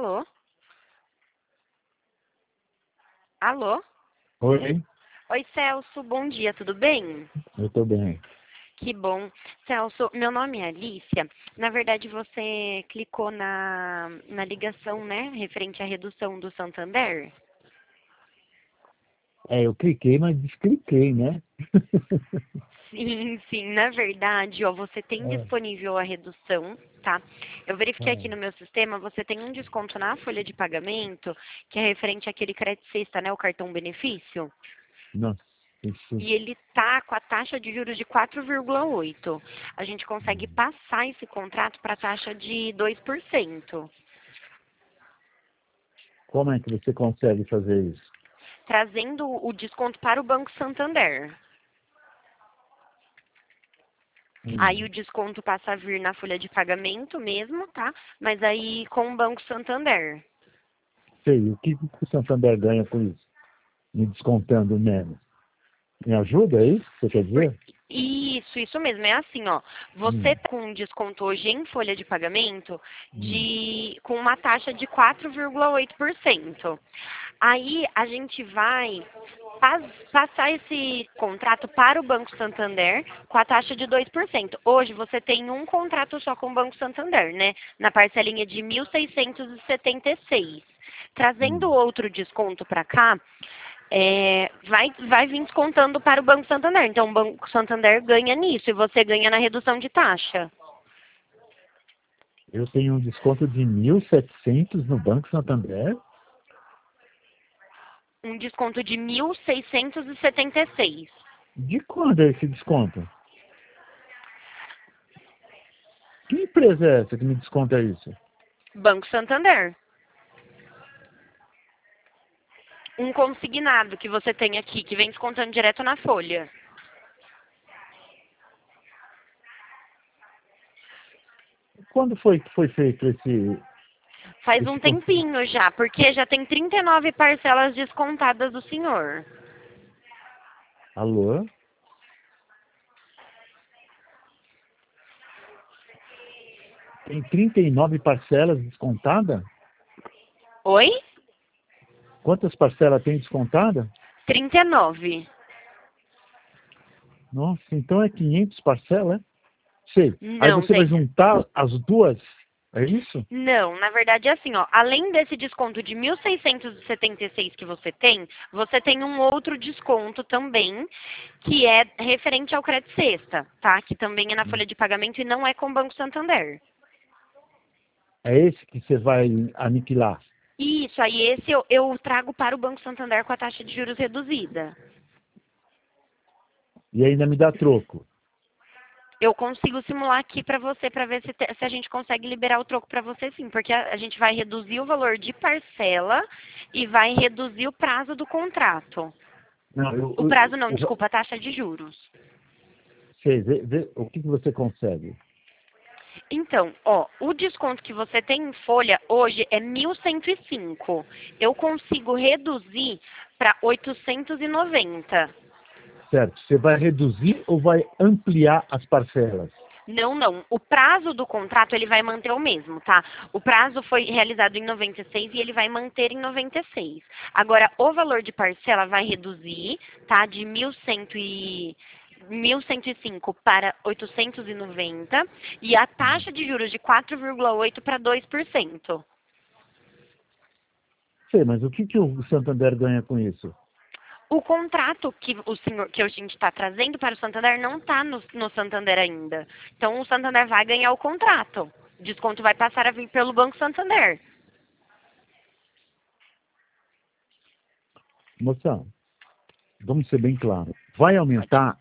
Alô? Alô? Oi, Oi, Celso, bom dia, tudo bem? eu tô bem. Que bom. Celso, meu nome é Alicia. Na verdade, você clicou na ligação, né, referente à redução do Santander? Eu cliquei, mas descliquei, né? Sim, sim. Na verdade, ó, você tem É, disponível a redução, tá? Eu verifiquei aqui é. no meu sistema, você tem um desconto na folha de pagamento, que é referente àquele crédito sexta, né, o cartão benefício. Nossa, isso. E ele tá com a taxa de juros de 4,8. A gente consegue passar esse contrato para a taxa de 2%, Como é que você consegue fazer isso? trazendo o desconto para o Banco Santander. Aí Hum. o desconto passa a vir na folha de pagamento mesmo, tá? Mas aí com o Banco Santander. Sei, o que o Santander ganha com isso? Me descontando menos. Me ajuda, é isso que você quer Por- dizer? Isso mesmo. É assim, ó. Você Hum, tá com um desconto hoje em folha de pagamento hum, com uma taxa de 4,8%. Aí a gente vai passar esse contrato para o Banco Santander com a taxa de 2%. Hoje você tem um contrato só com o Banco Santander, né? Na parcelinha de 1.676. Trazendo hum. outro desconto para cá, vai vir descontando para o Banco Santander. Então, o Banco Santander ganha nisso e você ganha na redução de taxa. Eu tenho um desconto de 1.700 no Banco Santander? Um desconto de 1.676. De quando é esse desconto? Que empresa é essa que me desconta isso? Banco Santander. Um consignado que você tem aqui, que vem descontando direto na folha. Quando foi que foi feito esse, Faz um esse consignado? tempinho já, porque já tem 39 parcelas descontadas do senhor. Alô? Tem 39 parcelas descontadas? Oi? Quantas parcelas tem descontada? 39. Nossa, então é 500 parcelas, é? Sei. Aí Não, você vai tem. juntar as duas, é isso? Não, na verdade é assim, ó. Além desse desconto de 1.676 que você tem um outro desconto também, que é referente ao crédito sexta, tá? Que também é na folha de pagamento e não é com o Banco Santander. É esse que você vai aniquilar. Isso, aí esse eu trago para o Banco Santander com a taxa de juros reduzida. E ainda me dá troco. Eu consigo simular aqui para ver se a gente consegue liberar o troco para você sim, porque a gente vai reduzir o valor de parcela e vai reduzir o prazo do contrato. Não, O prazo não, desculpa, a taxa de juros. sei, o que você consegue? Então, ó, o desconto que você tem em folha hoje é 1.105. Eu consigo reduzir para 890. Certo. Você vai reduzir ou vai ampliar as parcelas? Não, não. O prazo do contrato ele vai manter o mesmo, tá? O prazo foi realizado em 96 e ele vai manter em 96. Agora, o valor de parcela vai reduzir, tá? De 1.105 para 890 e a taxa de juros de 4,8 para 2%. Sei, mas o que o Santander ganha com isso? O contrato que a gente está trazendo para o Santander não está no Santander ainda. Então, o Santander vai ganhar o contrato. O desconto vai passar a vir pelo Banco Santander. Moção, vamos ser bem claros. Vai Pode. aumentar